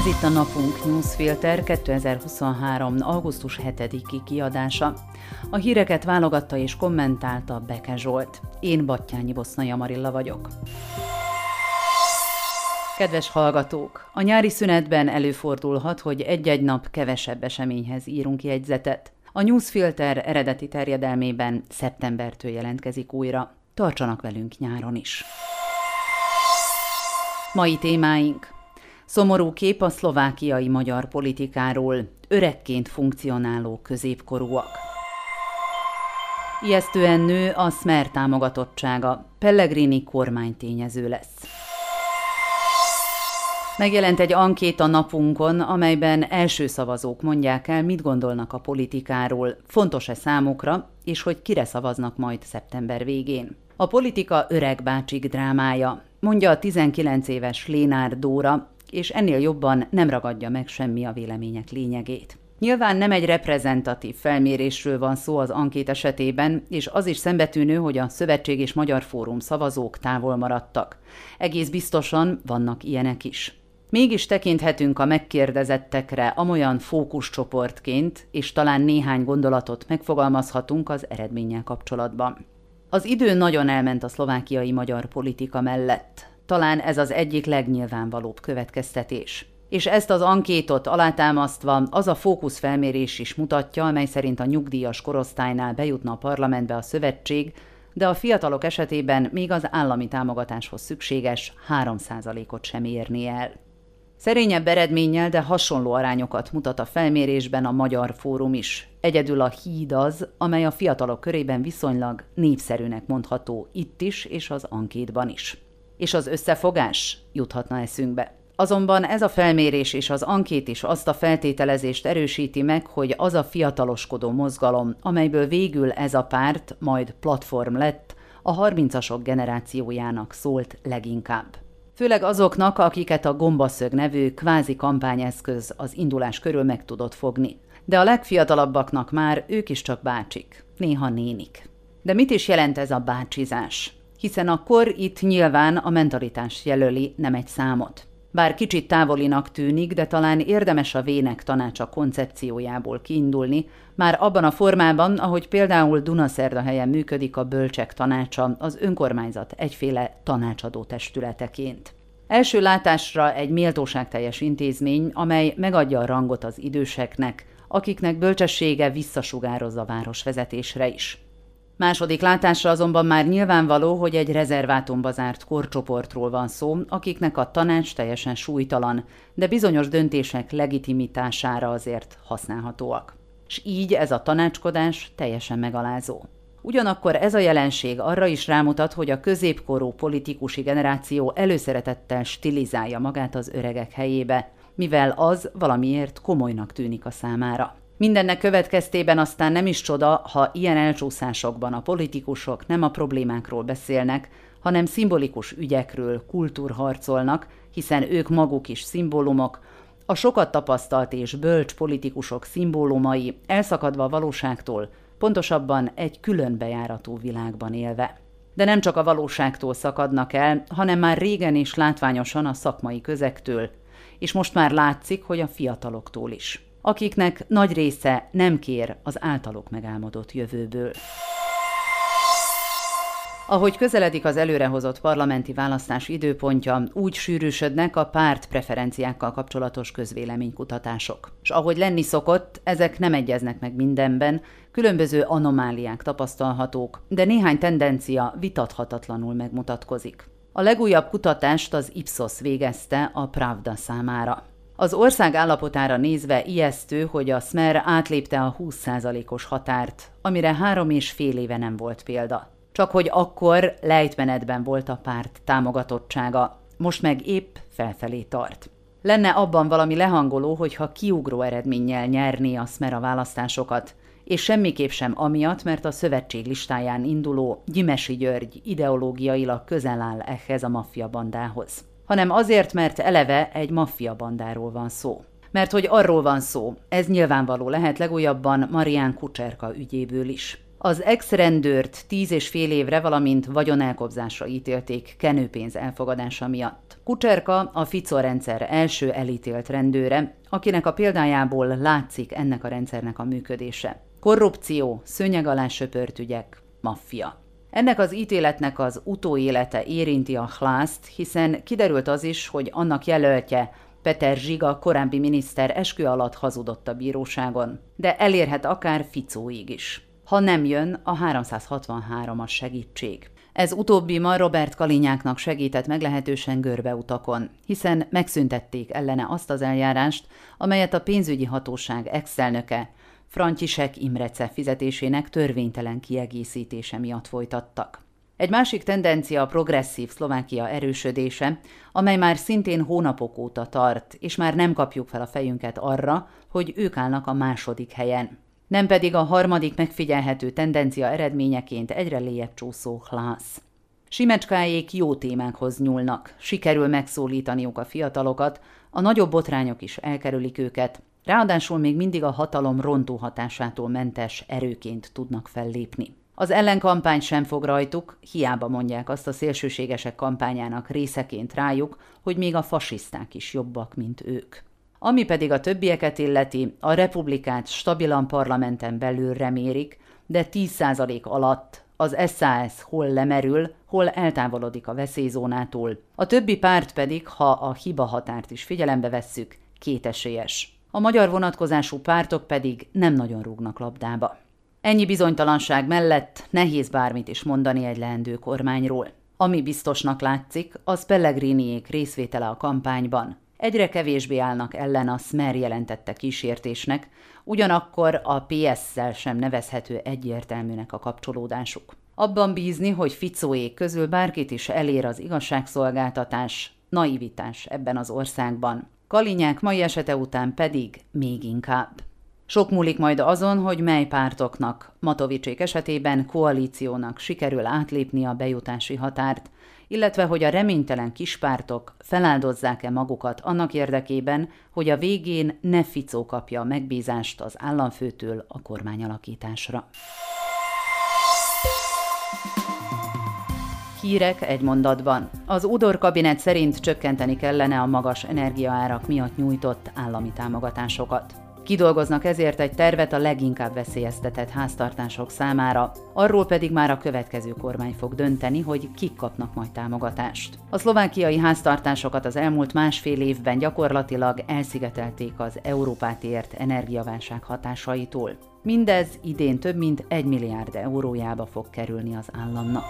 itt a Napunk Newsfilter 2023. augusztus 7-i kiadása. A híreket válogatta és kommentálta Beke Zsolt. Én Battyányi Boszna Marilla vagyok. Kedves hallgatók! A nyári szünetben előfordulhat, hogy egy-egy nap kevesebb eseményhez írunk jegyzetet. A Newsfilter eredeti terjedelmében szeptembertől jelentkezik újra. Tartsanak velünk nyáron is! Mai témáink: szomorú kép a szlovákiai magyar politikáról, öregként funkcionáló középkorúak. Ijesztően nő a Smer támogatottsága, Pellegrini kormánytényező lesz. Megjelent egy ankét a Napunkon, amelyben első szavazók mondják el, mit gondolnak a politikáról, fontos-e számukra, és hogy kire szavaznak majd szeptember végén. A politika öreg bácsik drámája, mondja a 19 éves Lénár Dóra, és ennél jobban nem ragadja meg semmi a vélemények lényegét. Nyilván nem egy reprezentatív felmérésről van szó az ankét esetében, és az is szembetűnő, hogy a Szövetség és Magyar Fórum szavazók távol maradtak. Egész biztosan vannak ilyenek is. Mégis tekinthetünk a megkérdezettekre amolyan fókuszcsoportként, és talán néhány gondolatot megfogalmazhatunk az eredménnyel kapcsolatban. Az idő nagyon elment a szlovákiai magyar politika mellett. Talán ez az egyik legnyilvánvalóbb következtetés. És ezt az ankétot alátámasztva az a fókuszfelmérés is mutatja, amely szerint a nyugdíjas korosztálynál bejutna a parlamentbe a szövetség, de a fiatalok esetében még az állami támogatáshoz szükséges 3%-ot sem érné el. Szerényebb eredménnyel, de hasonló arányokat mutat a felmérésben a Magyar Fórum is. Egyedül a Híd az, amely a fiatalok körében viszonylag népszerűnek mondható itt is és az ankétban is. És az összefogás juthatna eszünkbe. Azonban ez a felmérés és az ankét is azt a feltételezést erősíti meg, hogy az a fiataloskodó mozgalom, amelyből végül ez a párt majd platform lett, a 30-asok generációjának szólt leginkább. Főleg azoknak, akiket a gombaszög nevű kvázi kampányeszköz az indulás körül meg tudott fogni. De a legfiatalabbaknak már ők is csak bácsik, néha nénik. De mit is jelent ez a bácsizás? Hiszen akkor itt nyilván a mentalitás jelöli, nem egy számot. Bár kicsit távolinak tűnik, de talán érdemes a Vének tanácsa koncepciójából kiindulni, már abban a formában, ahogy például Dunaszerdahelyen működik a Bölcsek Tanácsa, az önkormányzat egyféle tanácsadó testületeként. Első látásra egy méltóságteljes intézmény, amely megadja a rangot az időseknek, akiknek bölcsessége visszasugározza a városvezetésre is. Második látásra azonban már nyilvánvaló, hogy egy rezervátumba zárt korcsoportról van szó, akiknek a tanács teljesen súlytalan, de bizonyos döntések legitimitására azért használhatóak. És így ez a tanácskodás teljesen megalázó. Ugyanakkor ez a jelenség arra is rámutat, hogy a középkorú politikusi generáció előszeretettel stilizálja magát az öregek helyébe, mivel az valamiért komolynak tűnik a számára. Mindennek következtében aztán nem is csoda, ha ilyen elcsúszásokban a politikusok nem a problémákról beszélnek, hanem szimbolikus ügyekről kultúrharcolnak, hiszen ők maguk is szimbólumok, a sokat tapasztalt és bölcs politikusok szimbólumai elszakadva a valóságtól, pontosabban egy külön bejáratú világban élve. De nem csak a valóságtól szakadnak el, hanem már régen is látványosan a szakmai közektől, és most már látszik, hogy a fiataloktól is, akiknek nagy része nem kér az általuk megálmodott jövőből. Ahogy közeledik az előrehozott parlamenti választás időpontja, úgy sűrűsödnek a párt preferenciákkal kapcsolatos közvéleménykutatások. És ahogy lenni szokott, ezek nem egyeznek meg mindenben, különböző anomáliák tapasztalhatók, de néhány tendencia vitathatatlanul megmutatkozik. A legújabb kutatást az Ipsos végezte a Pravda számára. Az ország állapotára nézve ijesztő, hogy a Smer átlépte a 20%-os határt, amire 3,5 éve nem volt példa. Csak hogy akkor lejtmenetben volt a párt támogatottsága, most meg épp felfelé tart. Lenne abban valami lehangoló, hogyha kiugró eredménnyel nyerné a Smer a választásokat, és semmiképp sem amiatt, mert a szövetség listáján induló Gyimesi György ideológiailag közel áll ehhez a maffiabandához, hanem azért, mert eleve egy maffiabandáról van szó. Mert hogy arról van szó, ez nyilvánvaló lehet legújabban Marián Kucserka ügyéből is. Az ex-rendőrt 10,5 évre, valamint vagyonelkobzásra ítélték kenőpénz elfogadása miatt. Kucserka a Fico rendszer első elítélt rendőre, akinek a példájából látszik ennek a rendszernek a működése. Korrupció, szőnyeg alá söpört ügyek, maffia. Ennek az ítéletnek az utóélete érinti a Hlászt, hiszen kiderült az is, hogy annak jelöltje, Peter Zsiga korábbi miniszter eskü alatt hazudott a bíróságon, de elérhet akár Ficóig is, ha nem jön a 363-as segítség. Ez utóbbi ma Robert Kalinyáknak segített meglehetősen görbeutakon, hiszen megszüntették ellene azt az eljárást, amelyet a pénzügyi hatóság ex-elnöke, František Imrece fizetésének törvénytelen kiegészítése miatt folytattak. Egy másik tendencia a progresszív Szlovákia erősödése, amely már szintén hónapok óta tart, és már nem kapjuk fel a fejünket arra, hogy ők állnak a második helyen. Nem pedig a harmadik megfigyelhető tendencia eredményeként egyre lejjebb csúszó Hlász. Simecskáék jó témákhoz nyúlnak, sikerül megszólítaniuk a fiatalokat, a nagyobb botrányok is elkerülik őket, ráadásul még mindig a hatalom rontó hatásától mentes erőként tudnak fellépni. Az ellenkampány sem fog rajtuk, hiába mondják azt a szélsőségesek kampányának részeként rájuk, hogy még a fasiszták is jobbak, mint ők. Ami pedig a többieket illeti, a republikát stabilan parlamenten belülre mérik, de 10% alatt az SZSZ hol lemerül, hol eltávolodik a veszélyzónától. A többi párt pedig, ha a hiba határt is figyelembe vesszük, kétesélyes. A magyar vonatkozású pártok pedig nem nagyon rúgnak labdába. Ennyi bizonytalanság mellett nehéz bármit is mondani egy leendő kormányról. Ami biztosnak látszik, az Pellegriniék részvétele a kampányban. Egyre kevésbé állnak ellen a Smer jelentette kísértésnek, ugyanakkor a PS-szel sem nevezhető egyértelműnek a kapcsolódásuk. Abban bízni, hogy Ficóék közül bárkit is elér az igazságszolgáltatás, naivitás ebben az országban. Kalinyák mai esete után pedig még inkább. Sok múlik majd azon, hogy mely pártoknak, Matovicsék esetében koalíciónak sikerül átlépni a bejutási határt, illetve hogy a reménytelen kispártok feláldozzák-e magukat annak érdekében, hogy a végén ne Ficó kapja a megbízást az államfőtől a kormányalakításra. Hírek egy mondatban. Az Udor kabinet szerint csökkenteni kellene a magas energiaárak miatt nyújtott állami támogatásokat. Kidolgoznak ezért egy tervet a leginkább veszélyeztetett háztartások számára, arról pedig már a következő kormány fog dönteni, hogy kik kapnak majd támogatást. A szlovákiai háztartásokat az elmúlt másfél évben gyakorlatilag elszigetelték az Európát ért energiaválság hatásaitól. Mindez idén több mint 1 milliárd eurójába fog kerülni az államnak.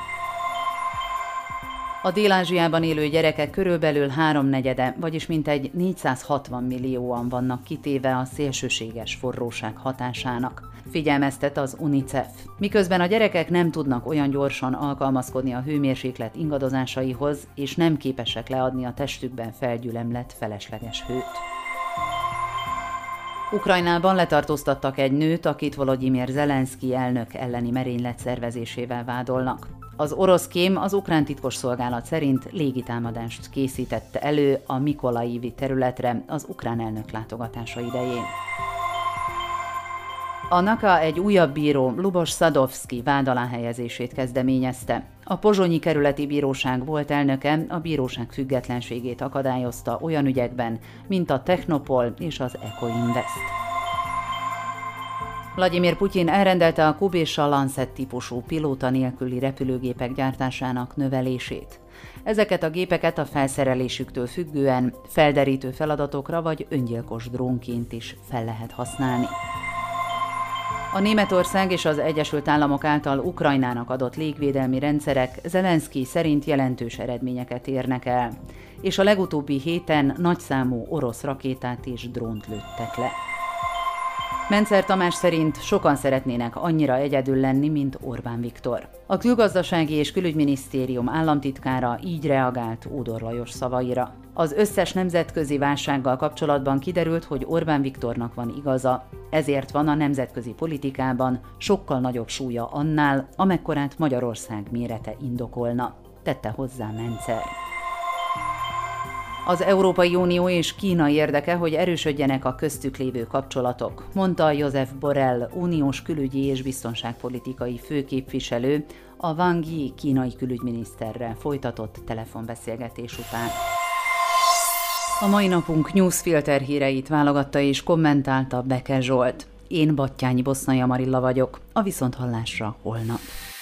A Dél-Ázsiában élő gyerekek körülbelül 3/4, vagyis mintegy 460 millióan vannak kitéve a szélsőséges forróság hatásának, figyelmeztet az UNICEF. Miközben a gyerekek nem tudnak olyan gyorsan alkalmazkodni a hőmérséklet ingadozásaihoz, és nem képesek leadni a testükben felgyülemlett felesleges hőt. Ukrajnában letartóztattak egy nőt, akit Volodymyr Zelenszky elnök elleni merénylet szervezésével vádolnak. Az orosz kém az ukrán titkosszolgálat szerint légitámadást készítette elő a Mikolaivi területre az ukrán elnök látogatása idején. A NAKA egy újabb bíró, Lubos Szadovszky vád alá helyezését kezdeményezte. A pozsonyi kerületi bíróság volt elnöke a bíróság függetlenségét akadályozta olyan ügyekben, mint a Technopol és az Ecoinvest. Vladimir Putyin elrendelte a Kub és a Lancet típusú pilóta nélküli repülőgépek gyártásának növelését. Ezeket a gépeket a felszerelésüktől függően felderítő feladatokra vagy öngyilkos drónként is fel lehet használni. A Németország és az Egyesült Államok által Ukrajnának adott légvédelmi rendszerek Zelenszky szerint jelentős eredményeket érnek el, és a legutóbbi héten nagyszámú orosz rakétát és drónt lőttek le. Mencer Tamás szerint sokan szeretnének annyira egyedül lenni, mint Orbán Viktor. A Külgazdasági és Külügyminisztérium államtitkára így reagált Ódor Lajos szavaira. Az összes nemzetközi válsággal kapcsolatban kiderült, hogy Orbán Viktornak van igaza, ezért van a nemzetközi politikában sokkal nagyobb súlya annál, amekkorát Magyarország mérete indokolna, tette hozzá Mencer. Az Európai Unió és Kína érdeke, hogy erősödjenek a köztük lévő kapcsolatok, mondta Josep Borrell, uniós külügyi és biztonságpolitikai főképviselő a Wang Yi kínai külügyminiszterrel folytatott telefonbeszélgetés után. A mai napunk newsfilter híreit válogatta és kommentálta Beke Zsolt. Én Battyányi Bossznai Amarilla vagyok, a viszonthallásra holnap.